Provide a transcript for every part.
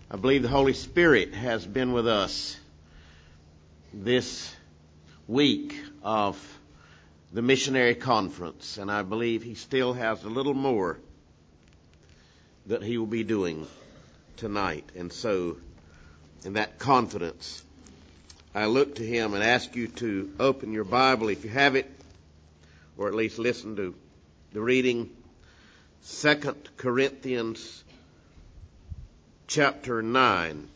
I believe the Holy Spirit has been with us this week of the missionary conference, and I believe He still has a little more that He will be doing tonight. And so, in that confidence, I look to Him and ask you to open your Bible if you have it, or at least listen to the reading. 2 Corinthians chapter 9,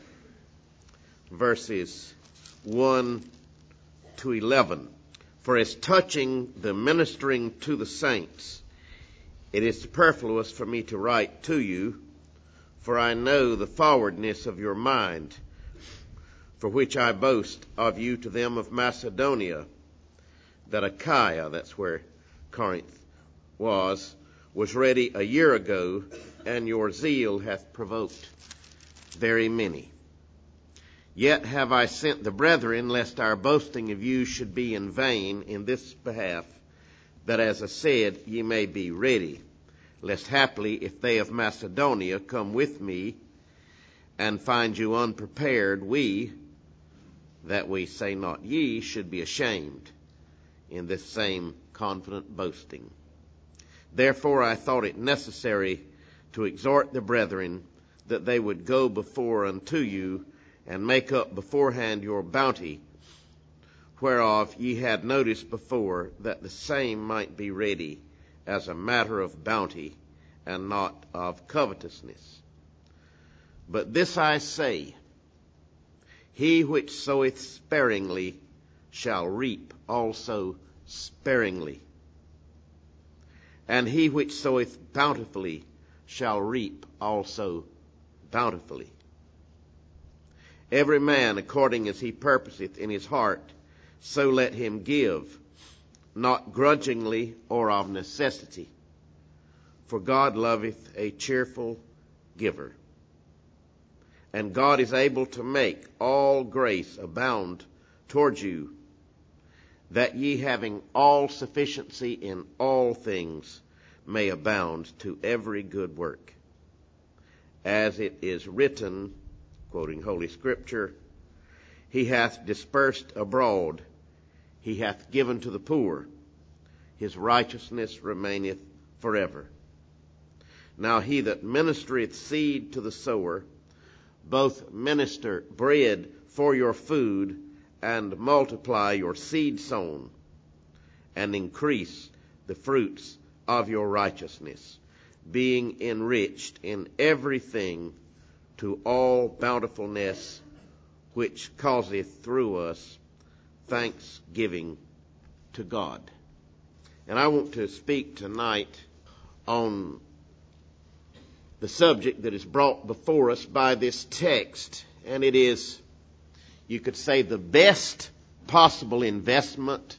verses 1 to 11. For as touching the ministering to the saints, it is superfluous for me to write to you, for I know the forwardness of your mind, for which I boast of you to them of Macedonia, that Achaia, that's where Corinth was ready a year ago, and your zeal hath provoked very many. Yet have I sent the brethren, lest our boasting of you should be in vain in this behalf, that, as I said, ye may be ready, lest haply, if they of Macedonia come with me, and find you unprepared, we, that we say not ye, should be ashamed in this same confident boasting. Therefore I thought it necessary to exhort the brethren that they would go before unto you and make up beforehand your bounty, whereof ye had notice before, that the same might be ready as a matter of bounty and not of covetousness. But this I say, he which soweth sparingly shall reap also sparingly, and he which soweth bountifully shall reap also bountifully. Every man according as he purposeth in his heart, so let him give, not grudgingly or of necessity. For God loveth a cheerful giver. And God is able to make all grace abound toward you, that ye, having all sufficiency in all things, may abound to every good work. As it is written, quoting Holy Scripture, He hath dispersed abroad, He hath given to the poor, His righteousness remaineth forever. Now he that ministereth seed to the sower, both minister bread for your food, and multiply your seed sown, and increase the fruits of your righteousness, being enriched in everything to all bountifulness, which causeth through us thanksgiving to God. And I want to speak tonight on the subject that is brought before us by this text, and it is, you could say, the best possible investment,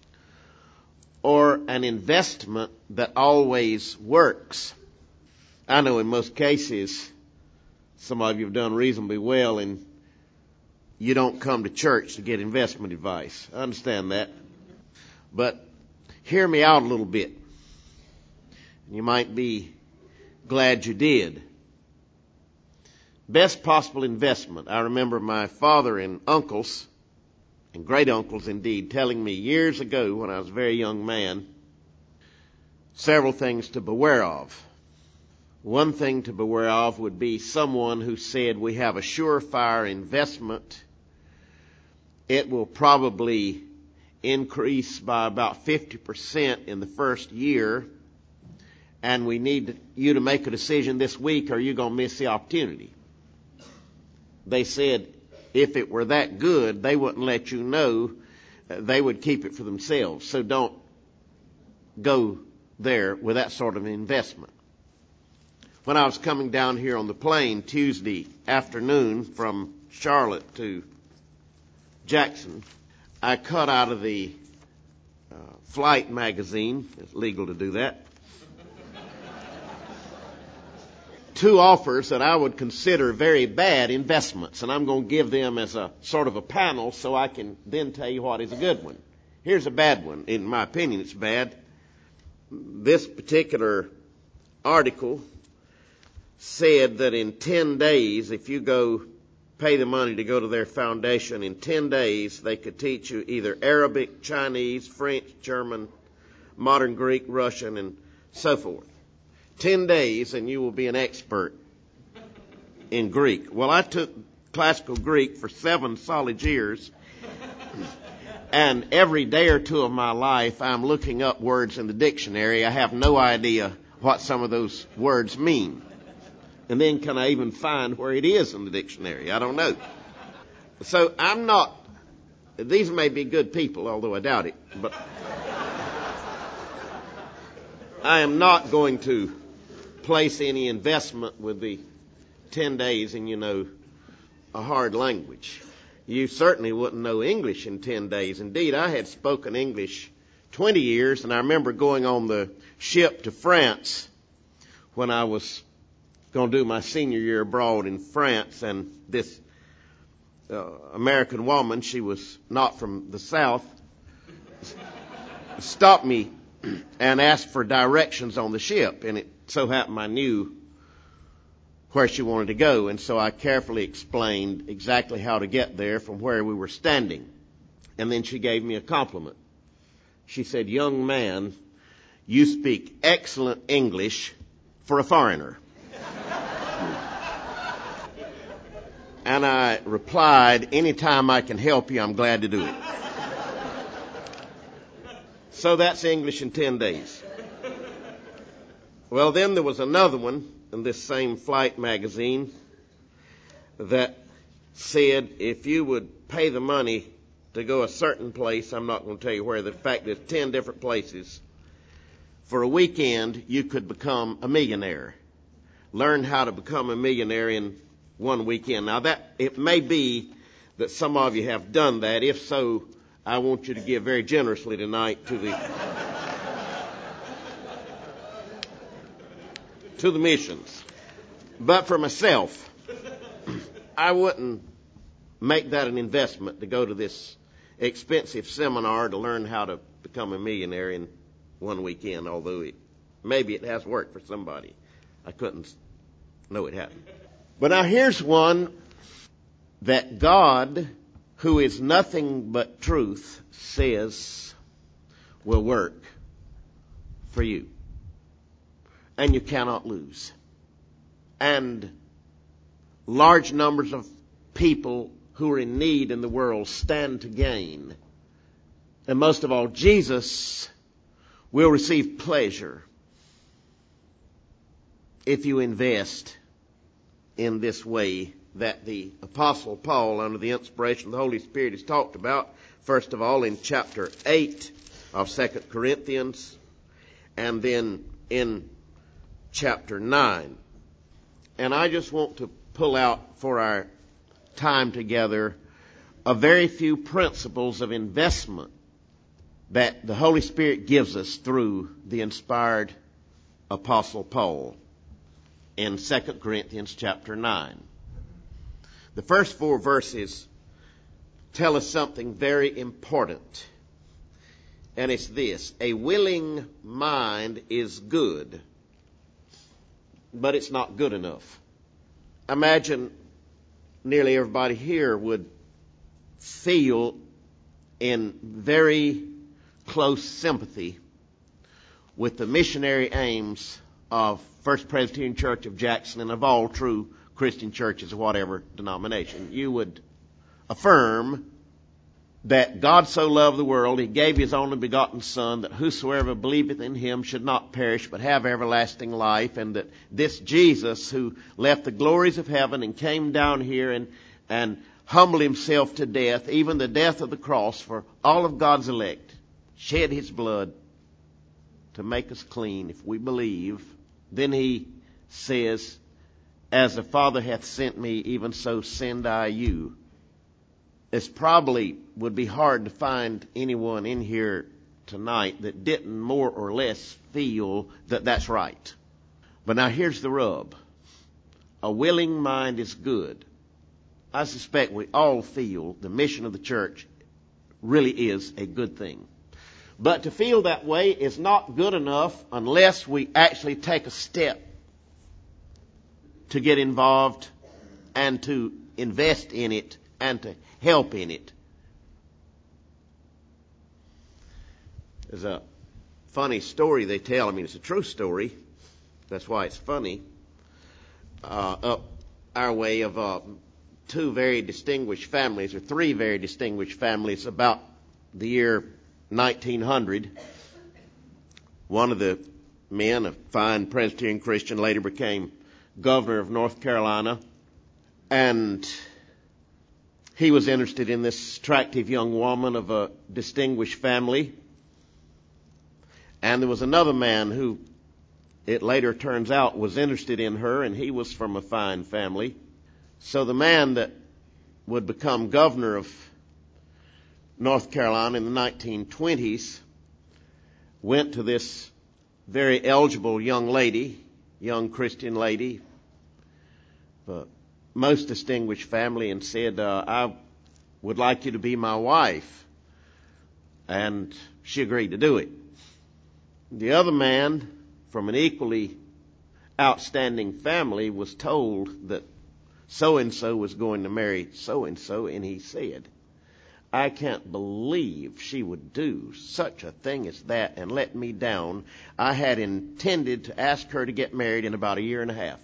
or an investment that always works. I know in most cases, some of you have done reasonably well, and you don't come to church to get investment advice. I understand that. But hear me out a little bit. You might be glad you did. Best possible investment. I remember my father and uncles, and great uncles indeed, telling me years ago when I was a very young man, several things to beware of. One thing to beware of would be someone who said, we have a surefire investment. It will probably increase by about 50% in the first year, and we need you to make a decision this week or you're going to miss the opportunity. They said if it were that good, they wouldn't let you know. They would keep it for themselves. So don't go there with that sort of investment. When I was coming down here on the plane Tuesday afternoon from Charlotte to Jackson, I cut out of the Flight magazine, it's legal to do that, two offers that I would consider very bad investments, and I'm going to give them as a sort of a panel so I can then tell you what is a good one. Here's a bad one. In my opinion, it's bad. This particular article said that in 10 days, if you go pay the money to go to their foundation, in 10 days they could teach you either Arabic, Chinese, French, German, modern Greek, Russian, and so forth. 10 days and you will be an expert in Greek. Well, I took classical Greek for 7 solid years, and every day or two of my life I'm looking up words in the dictionary. I have no idea what some of those words mean. And then can I even find where it is in the dictionary? I don't know. So these may be good people, although I doubt it, but I am not going to place any investment with the 10 days in, a hard language. You certainly wouldn't know English in 10 days. Indeed, I had spoken English 20 years, and I remember going on the ship to France when I was going to do my senior year abroad in France, and this American woman, she was not from the South, stopped me and asked for directions on the ship, and it so happened I knew where she wanted to go, and so I carefully explained exactly how to get there from where we were standing. And then she gave me a compliment. She said, "Young man, you speak excellent English for a foreigner." And I replied, "Anytime I can help you, I'm glad to do it." So that's English in 10 days. Well, then there was another one in this same flight magazine that said if you would pay the money to go a certain place, I'm not going to tell you where, the fact there's 10 different places, for a weekend you could become a millionaire. Learn how to become a millionaire in one weekend. Now it may be that some of you have done that. If so, I want you to give very generously tonight to the missions. But for myself, I wouldn't make that an investment to go to this expensive seminar to learn how to become a millionaire in one weekend, although maybe it has worked for somebody. I couldn't know it hadn't. But now here's one that God, who is nothing but truth, says will work for you. And you cannot lose. And large numbers of people who are in need in the world stand to gain. And most of all, Jesus will receive pleasure if you invest in this way that the Apostle Paul, under the inspiration of the Holy Spirit, has talked about. First of all, in chapter 8 of 2 Corinthians, and then in chapter 9. And I just want to pull out for our time together a very few principles of investment that the Holy Spirit gives us through the inspired Apostle Paul in 2 Corinthians chapter 9. The first 4 verses tell us something very important, and it's this: a willing mind is good, but it's not good enough. Imagine nearly everybody here would feel in very close sympathy with the missionary aims of First Presbyterian Church of Jackson and of all true Christian churches of whatever denomination. You would affirm that God so loved the world, he gave his only begotten Son, that whosoever believeth in him should not perish but have everlasting life, and that this Jesus, who left the glories of heaven and came down here and humbled himself to death, even the death of the cross for all of God's elect, shed his blood to make us clean if we believe. Then he says, "As the Father hath sent me, even so send I you." It probably would be hard to find anyone in here tonight that didn't more or less feel that that's right. But now here's the rub. A willing mind is good. I suspect we all feel the mission of the church really is a good thing. But to feel that way is not good enough unless we actually take a step to get involved and to invest in it and to help in it. There's a funny story they tell. I mean, it's a true story. That's why it's funny. Up our way of two very distinguished families, or three very distinguished families, about the year 1900. One of the men, a fine Presbyterian Christian, later became governor of North Carolina, and he was interested in this attractive young woman of a distinguished family. And there was another man who, it later turns out, was interested in her, and he was from a fine family. So the man that would become governor of North Carolina in the 1920s went to this very eligible young lady, young Christian lady, most distinguished family, and said, I would like you to be my wife. And she agreed to do it. The other man, from an equally outstanding family, was told that so-and-so was going to marry so-and-so, and he said, I can't believe she would do such a thing as that and let me down. I had intended to ask her to get married in about a year and a half.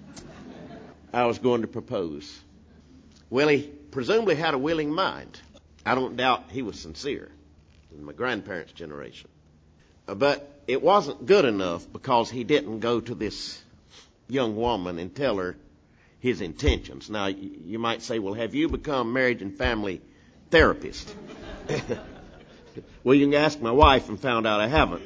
I was going to propose. Well, he presumably had a willing mind. I don't doubt he was sincere in my grandparents' generation. But it wasn't good enough, because he didn't go to this young woman and tell her his intentions. Now, you might say, well, have you become marriage and family therapist? Well, you can ask my wife and found out I haven't.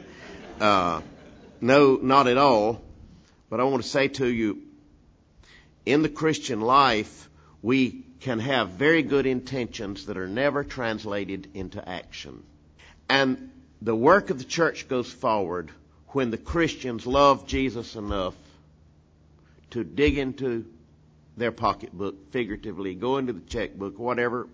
No, not at all. But I want to say to you, in the Christian life, we can have very good intentions that are never translated into action. And the work of the church goes forward when the Christians love Jesus enough to dig into their pocketbook, figuratively, go into the checkbook, whatever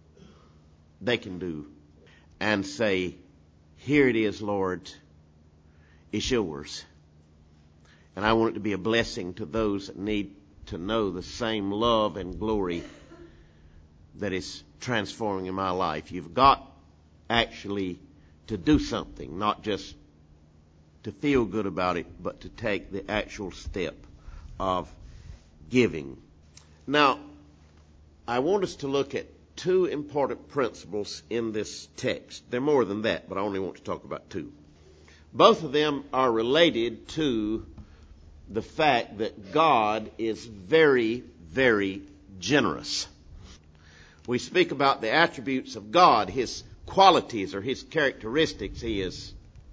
they can do, and say, here it is, Lord, it's yours. And I want it to be a blessing to those that need to know the same love and glory that is transforming in my life. You've got actually to do something, not just to feel good about it, but to take the actual step of giving. Now, I want us to look at two important principles in this text. They're more than that, but I only want to talk about two. Both of them are related to the fact that God is very, very generous. We speak about the attributes of God, His qualities or His characteristics. He is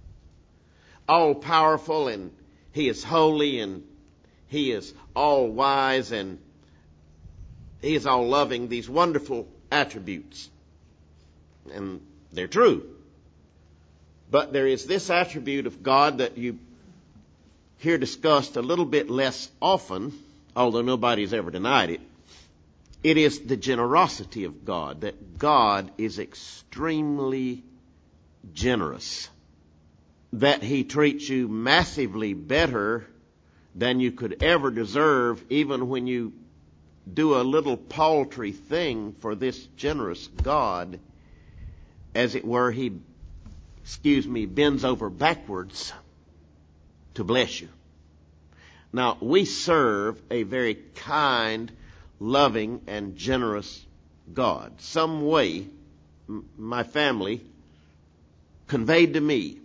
all-powerful, and He is holy, and He is all-wise, and He is all-loving. These wonderful attributes. And they're true. But there is this attribute of God that you hear discussed a little bit less often, although nobody's ever denied it. It is the generosity of God, that God is extremely generous, that He treats you massively better than you could ever deserve, even when you do a little paltry thing for this generous God. As it were, He, bends over backwards to bless you. Now, we serve a very kind, loving, and generous God. Some way, my family conveyed to me,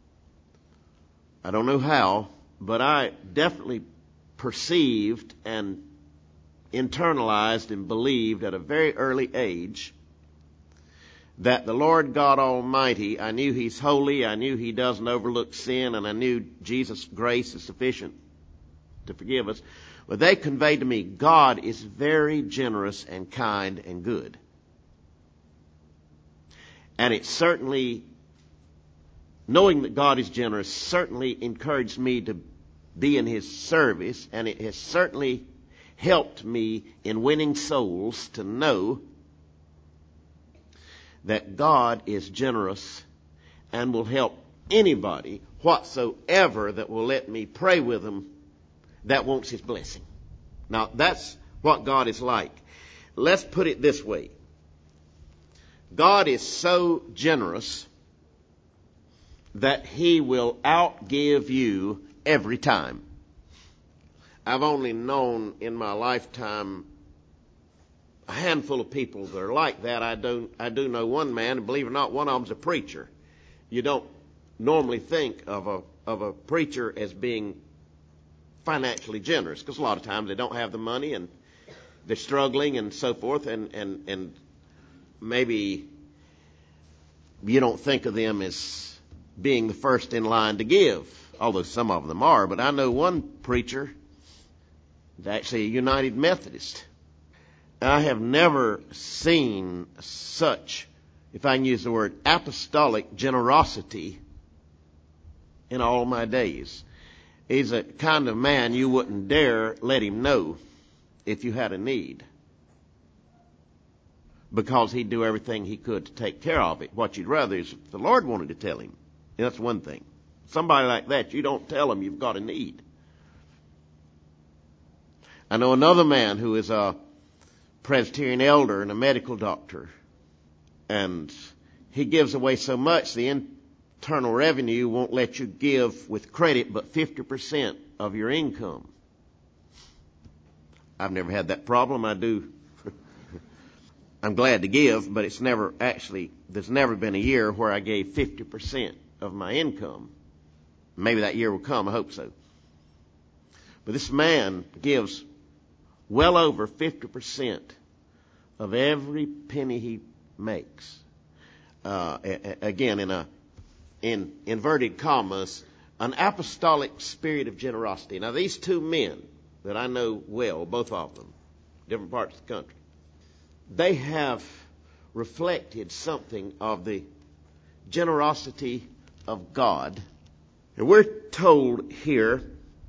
I don't know how, but I definitely perceived and internalized and believed at a very early age that the Lord God Almighty, I knew He's holy, I knew He doesn't overlook sin, and I knew Jesus' grace is sufficient to forgive us. But they conveyed to me, God is very generous and kind and good. And it certainly, knowing that God is generous, certainly encouraged me to be in His service, and it has certainly helped me in winning souls to know that God is generous and will help anybody whatsoever that will let me pray with them that wants His blessing. Now, that's what God is like. Let's put it this way. God is so generous that He will outgive you every time. I've only known in my lifetime a handful of people that are like that. I do know one man, and believe it or not, one of them's a preacher. You don't normally think of a preacher as being financially generous, because a lot of times they don't have the money and they're struggling and so forth, and maybe you don't think of them as being the first in line to give, although some of them are. But I know one preacher, actually a United Methodist. I have never seen such, if I can use the word, apostolic generosity in all my days. He's a kind of man you wouldn't dare let him know if you had a need, because he'd do everything he could to take care of it. What you'd rather is if the Lord wanted to tell him. That's one thing. Somebody like that, you don't tell him you've got a need. I know another man who is a Presbyterian elder and a medical doctor, and he gives away so much the Internal Revenue won't let you give with credit but 50% of your income. I've never had that problem. I do. I'm glad to give, but there's never been a year where I gave 50% of my income. Maybe that year will come. I hope so. But this man gives well over 50% of every penny he makes. Again, in inverted commas, an apostolic spirit of generosity. Now, these two men that I know well, both of them, different parts of the country, they have reflected something of the generosity of God. And we're told here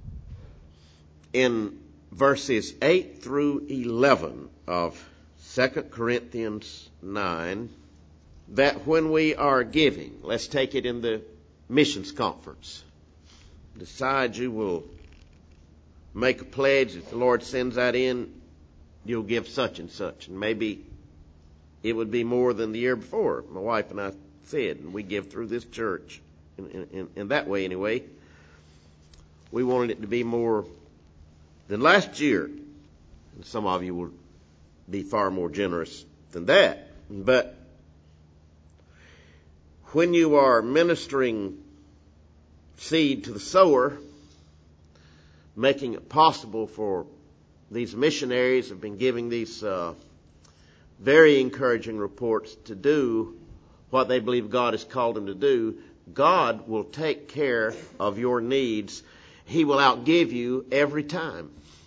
in verses 8 through 11 of 2 Corinthians 9 that when we are giving, let's take it in the missions conference, decide you will make a pledge. If the Lord sends that in, you'll give such and such. And maybe it would be more than the year before, my wife and I said, and we give through this church. In that way, anyway, we wanted it to be more than last year. And some of you will be far more generous than that. But when you are ministering seed to the sower, making it possible for these missionaries have been giving these very encouraging reports to do what they believe God has called them to do, God will take care of your needs. He will outgive you every time.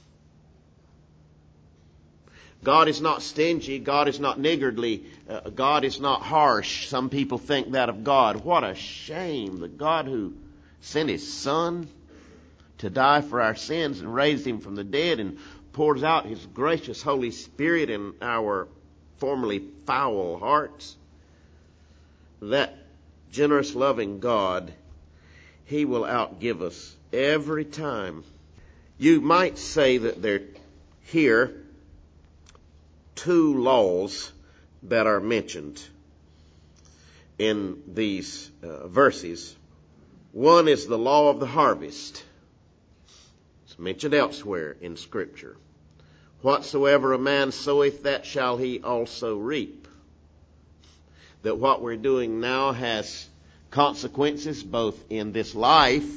God is not stingy. God is not niggardly. God is not harsh. Some people think that of God. What a shame. The God who sent His Son to die for our sins and raised Him from the dead and pours out His gracious Holy Spirit in our formerly foul hearts. That generous, loving God, He will outgive us every time. You might say that there here two laws that are mentioned in these verses. One is the law of the harvest. It's mentioned elsewhere in Scripture. Whatsoever a man soweth, that shall he also reap. That what we're doing now has consequences both in this life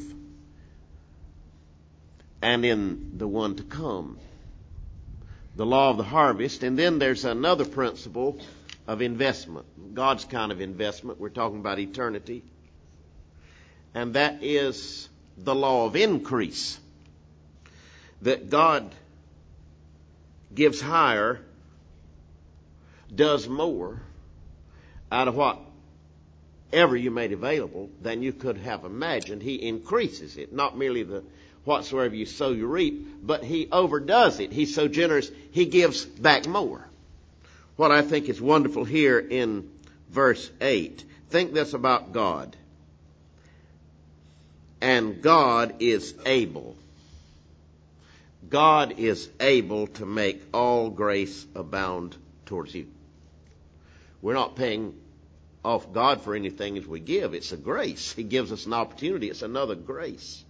and in the one to come. The law of the harvest. And then there's another principle of investment. God's kind of investment. We're talking about eternity. And that is the law of increase. That God gives higher, does more out of whatever you made available than you could have imagined. He increases it. Not merely the whatsoever you sow you reap, but He overdoes it. He's so generous, He gives back more. What I think is wonderful here in verse 8, think this about God. And God is able. God is able to make all grace abound towards you. We're not paying off God for anything as we give. It's a grace. He gives us an opportunity. It's another grace.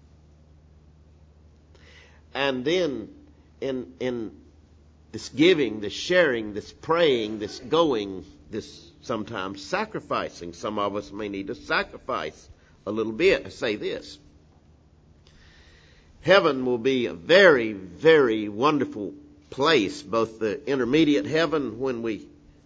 And then in this giving, this sharing, this praying, this going, this sometimes sacrificing. Some of us may need to sacrifice a little bit. I say this. Heaven will be a very, very wonderful place, both the intermediate heaven when we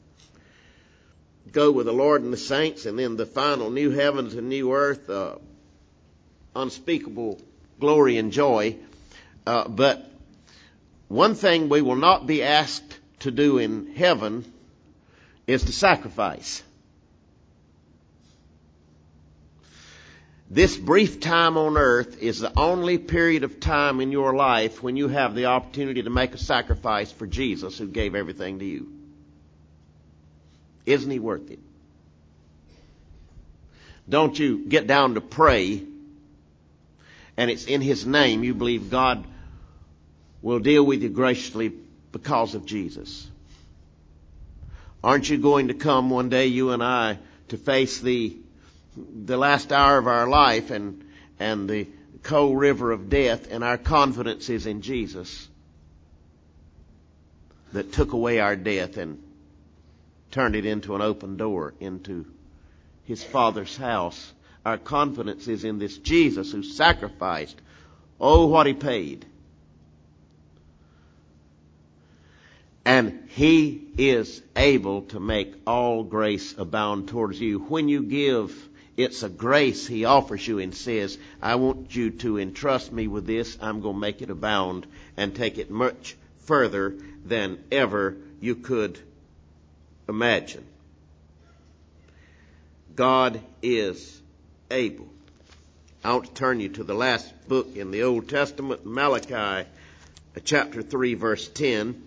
go with the Lord and the saints, and then the final new heavens and new earth, unspeakable glory and joy. But one thing we will not be asked to do in heaven is to sacrifice. This brief time on earth is the only period of time in your life when you have the opportunity to make a sacrifice for Jesus who gave everything to you. Isn't he worth it? Don't you get down to pray and it's in his name you believe God will deal with you graciously because of Jesus. Aren't you going to come one day, you and I, to face the last hour of our life and the cold river of death, and our confidence is in Jesus that took away our death and turned it into an open door into his Father's house. Our confidence is in this Jesus who sacrificed. Oh, what he paid. And he is able to make all grace abound towards you. When you give, it's a grace he offers you and says, I want you to entrust me with this. I'm going to make it abound and take it much further than ever you could imagine. God is able. I want to turn you to the last book in the Old Testament, Malachi, chapter 3, verse 10.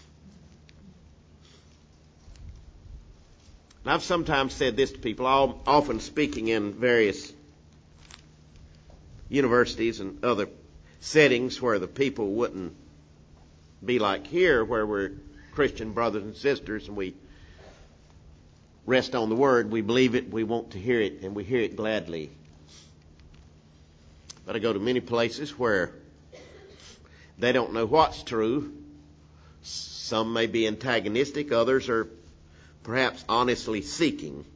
And I've sometimes said this to people, often speaking in various universities and other settings where the people wouldn't be like here, where we're Christian brothers and sisters and we rest on the Word, we believe it, we want to hear it, and we hear it gladly. But I go to many places where they don't know what's true. Some may be antagonistic, others are perhaps honestly seeking.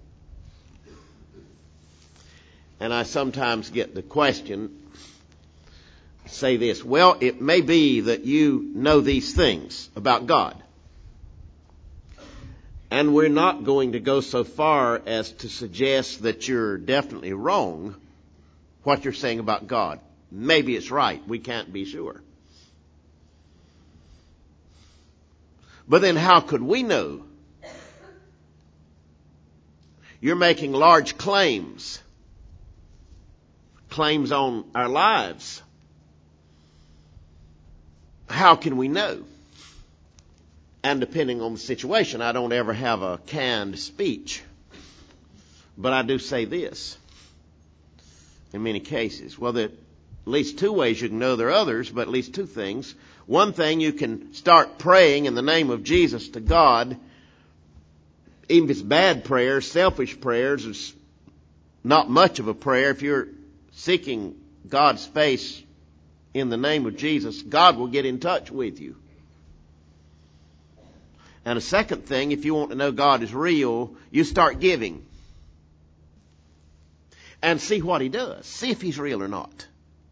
And I sometimes get the question, say this, well, it may be that you know these things about God. And we're not going to go so far as to suggest that you're definitely wrong what you're saying about God. Maybe it's right. We can't be sure. But then how could we know? You're making large claims on our lives. How can we know? And depending on the situation, I don't ever have a canned speech. But I do say this in many cases. Well, there are at least two ways you can know. There are others, but at least two things. One thing, you can start praying in the name of Jesus to God. Even if it's bad prayers, selfish prayers, it's not much of a prayer. If you're seeking God's face in the name of Jesus, God will get in touch with you. And a second thing, if you want to know God is real, you start giving. And see what he does. See if he's real or not.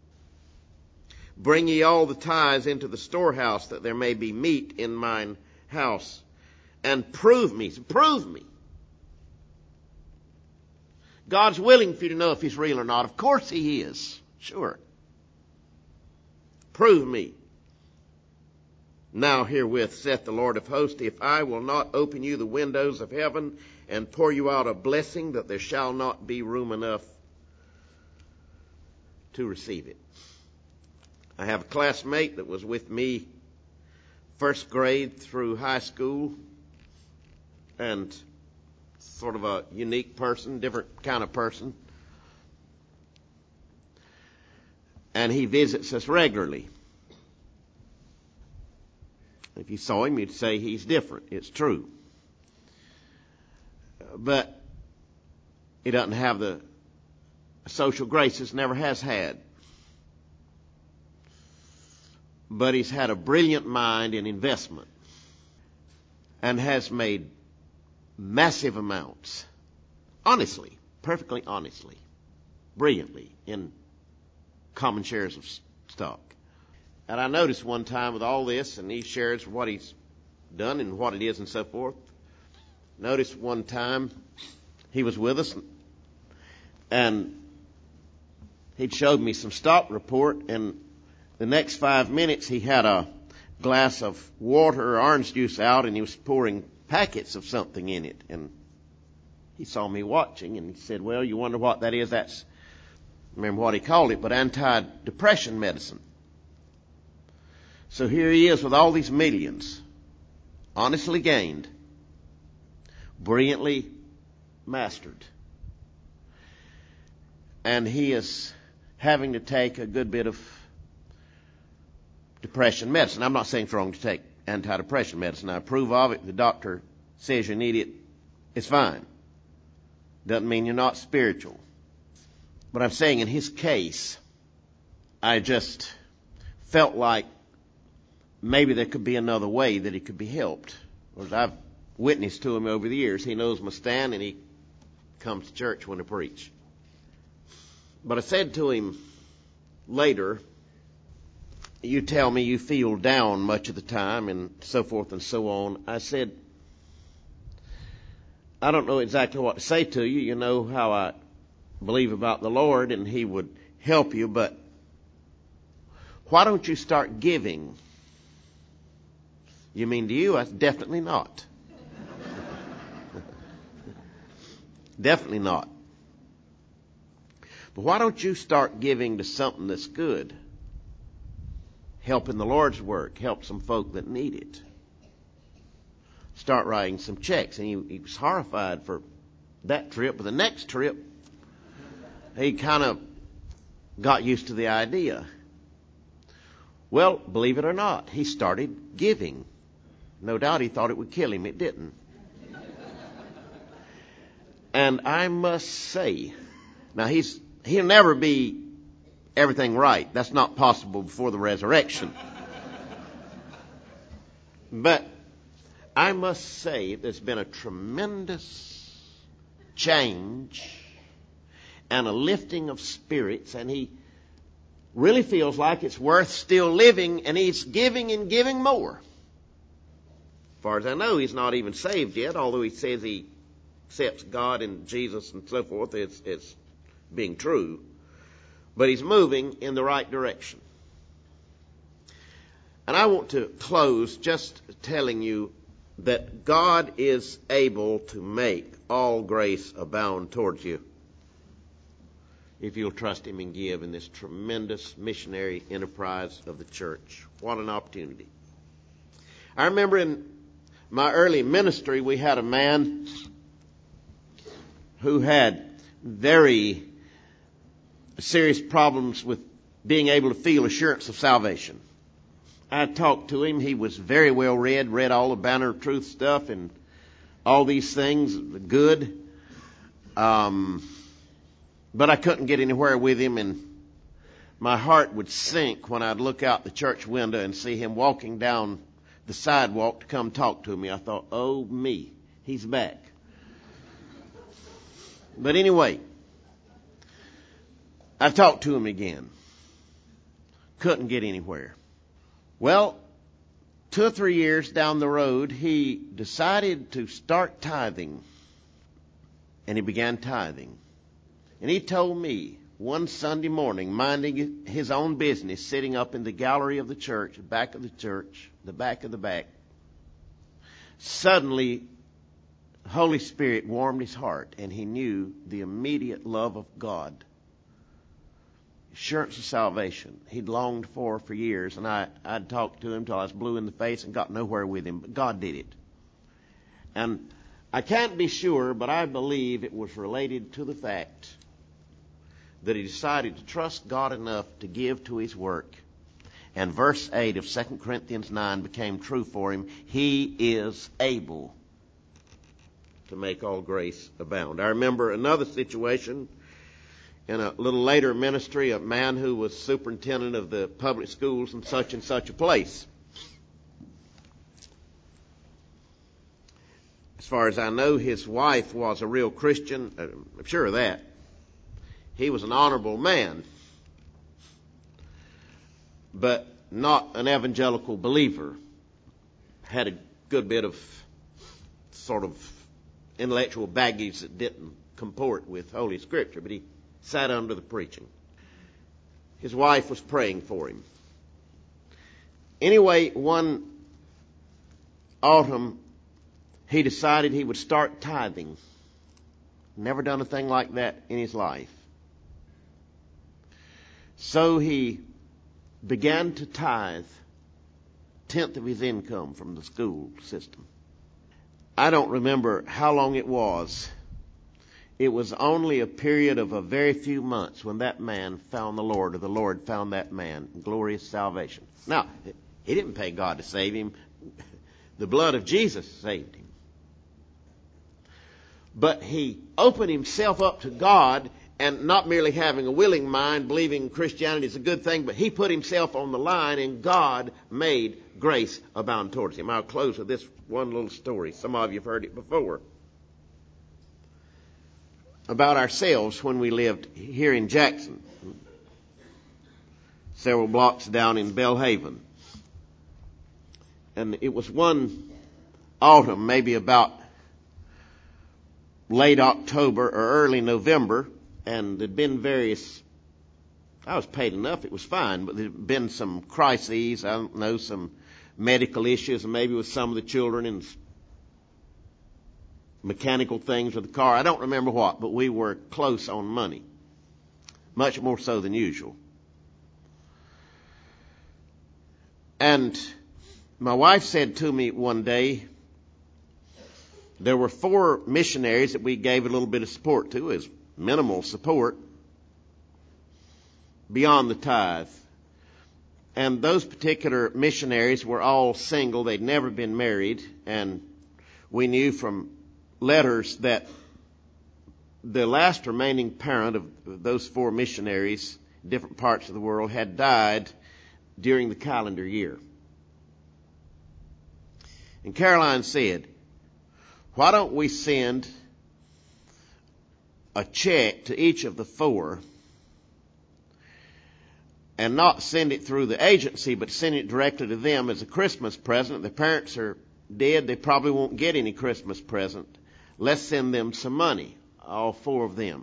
Bring ye all the tithes into the storehouse, that there may be meat in mine house. And prove me. God's willing for you to know if he's real or not. Of course he is. Sure. Prove me. Now herewith saith the Lord of hosts, if I will not open you the windows of heaven and pour you out a blessing, that there shall not be room enough to receive it. I have a classmate that was with me first grade through high school, and sort of a unique person, different kind of person. And he visits us regularly. If you saw him, you'd say he's different. It's true. But he doesn't have the social graces, never has had. But he's had a brilliant mind in investment and has made massive amounts, honestly, perfectly honestly, brilliantly, in common shares of stock. And I noticed one time with all this, and he shares what he's done and what it is and so forth. Noticed one time he was with us, and he'd showed me some stock report, and the next 5 minutes he had a glass of water or orange juice out, and he was pouring packets of something in it. And he saw me watching, and he said, well, you wonder what that is? That's, remember what he called it, but anti-depression medicine. So here he is with all these millions, honestly gained, brilliantly mastered. And he is having to take a good bit of depression medicine. I'm not saying it's wrong to take antidepressant medicine. I approve of it. The doctor says you need it. It's fine. Doesn't mean you're not spiritual. But I'm saying in his case, I just felt like maybe there could be another way that he could be helped. Because I've witnessed to him over the years. He knows my stand, and he comes to church when I preach. But I said to him later, you tell me you feel down much of the time and so forth and so on. I said, I don't know exactly what to say to you. You know how I believe about the Lord, and he would help you, but why don't you start giving? You mean to you? I said, definitely not. Definitely not. But why don't you start giving to something that's good? Helping the Lord's work, help some folk that need it. Start writing some checks. And he was horrified for that trip. But the next trip, he kind of got used to the idea. Well, believe it or not, he started giving. No doubt he thought it would kill him. It didn't. And I must say, now he'll never be everything right. That's not possible before the resurrection. But I must say there's been a tremendous change and a lifting of spirits, and he really feels like it's worth still living, and he's giving and giving more. As far as I know, he's not even saved yet, although he says he accepts God and Jesus and so forth. It's being true. But he's moving in the right direction. And I want to close just telling you that God is able to make all grace abound towards you if you'll trust him and give in this tremendous missionary enterprise of the church. What an opportunity. I remember in my early ministry, we had a man who had very serious problems with being able to feel assurance of salvation. I talked to him. He was very well read all the Banner of Truth stuff and all these things, the good. But I couldn't get anywhere with him, and my heart would sink when I'd look out the church window and see him walking down the sidewalk to come talk to me. I thought, oh me, he's back. But anyway, I talked to him again. Couldn't get anywhere. Well, 2 or 3 years down the road, he decided to start tithing. And he began tithing. And he told me one Sunday morning, minding his own business, sitting up in the gallery of the church, the back of the church, the back of the back, suddenly the Holy Spirit warmed his heart, and he knew the immediate love of God. Assurance of salvation he'd longed for years, and I'd talked to him till I was blue in the face and got nowhere with him, but God did it. And I can't be sure, but I believe it was related to the fact that he decided to trust God enough to give to his work. and verse 8 of 2 Corinthians 9 became true for him. He is able to make all grace abound. I remember another situation in a little later ministry, a man who was superintendent of the public schools in such and such a place. As far as I know, his wife was a real Christian. I'm sure of that. He was an honorable man, but not an evangelical believer. Had a good bit of sort of intellectual baggage that didn't comport with Holy Scripture, but he sat under the preaching. His wife was praying for him. Anyway, one autumn, he decided he would start tithing. Never done a thing like that in his life. So he began to tithe 1/10 of his income from the school system. I don't remember how long it was. It was only a period of a very few months when that man found the Lord, or the Lord found that man in glorious salvation. Now, he didn't pay God to save him. The blood of Jesus saved him. But he opened himself up to God, and not merely having a willing mind, believing Christianity is a good thing, but he put himself on the line, and God made grace abound towards him. I'll close with this one little story. Some of you have heard it before. About ourselves when we lived here in Jackson, several blocks down in Belhaven. And it was one autumn, maybe about late October or early November, and there'd been I was paid enough, it was fine, but there'd been some crises, I don't know, some medical issues, and maybe with some of the children and mechanical things with the car. I don't remember what, but we were close on money, much more so than usual. And my wife said to me one day, there were 4 missionaries that we gave a little bit of support to, as minimal support, beyond the tithe. And those particular missionaries were all single. They'd never been married. And we knew from letters that the last remaining parent of those 4 missionaries in different parts of the world had died during the calendar year. And Caroline said, why don't we send a check to each of the 4 and not send it through the agency, but send it directly to them as a Christmas present? The parents are dead. They probably won't get any Christmas present. Let's send them some money, all 4 of them.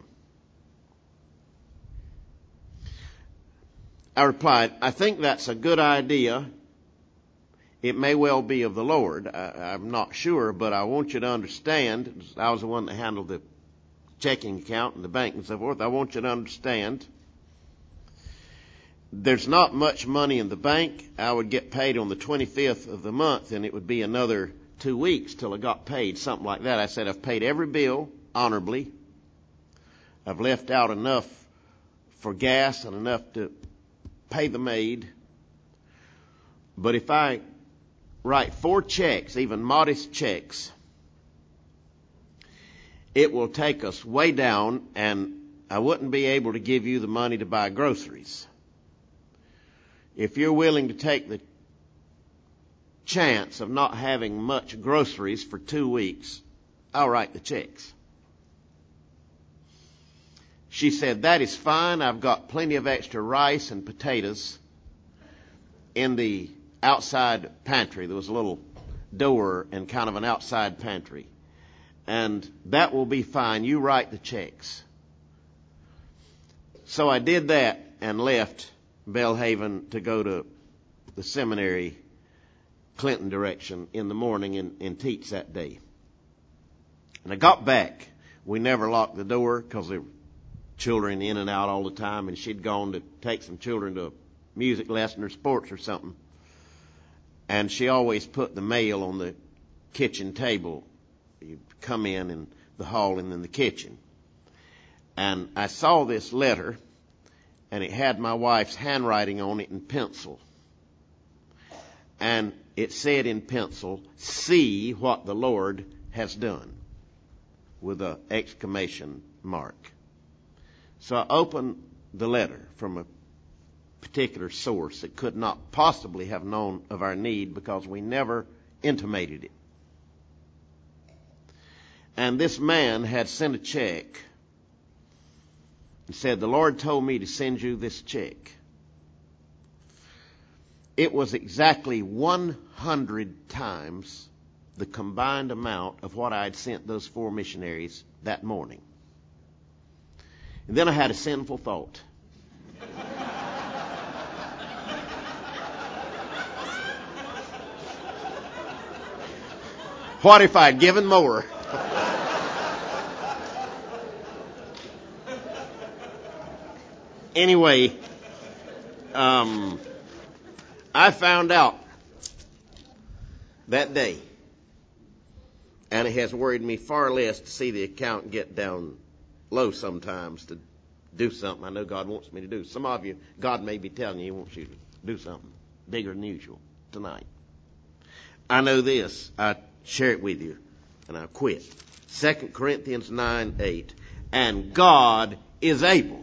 I replied, I think that's a good idea. It may well be of the Lord. I'm not sure, but I want you to understand, I was the one that handled the checking account and the bank and so forth. I want you to understand, there's not much money in the bank. I would get paid on the 25th of the month, and it would be another 2 weeks till I got paid, something like that. I said, I've paid every bill honorably. I've left out enough for gas and enough to pay the maid. But if I write 4 checks, even modest checks, it will take us way down, and I wouldn't be able to give you the money to buy groceries. If you're willing to take the chance of not having much groceries for 2 weeks, I'll write the checks. She said, that is fine. I've got plenty of extra rice and potatoes in the outside pantry. There was a little door and kind of an outside pantry. And that will be fine. You write the checks. So I did that and left Belhaven to go to the seminary, Clinton direction, in the morning and teach that day. And I got back. We never locked the door because there were children in and out all the time, and she'd gone to take some children to a music lesson or sports or something. And she always put the mail on the kitchen table. You come in the hall and then the kitchen. And I saw this letter, and it had my wife's handwriting on it in pencil. and it said in pencil, "See what the Lord has done," with an exclamation mark. So I opened the letter from a particular source that could not possibly have known of our need because we never intimated it. And this man had sent a check and said, "The Lord told me to send you this check." It was exactly 100 times the combined amount of what I had sent those 4 missionaries that morning. And then I had a sinful thought. What if I'd given more? Anyway, I found out that day, and it has worried me far less to see the account get down low sometimes to do something I know God wants me to do. Some of you, God may be telling you He wants you to do something bigger than usual tonight. I know this. I share it with you, and I quit. 2 Corinthians 9:8. And God is able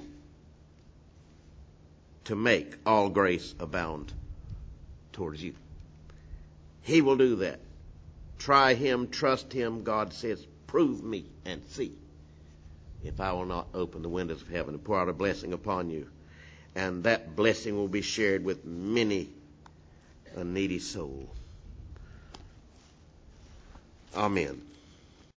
to make all grace abound towards you. He will do that. Try Him, trust Him. God says, "Prove me and see if I will not open the windows of heaven and pour out a blessing upon you." And that blessing will be shared with many a needy soul. Amen.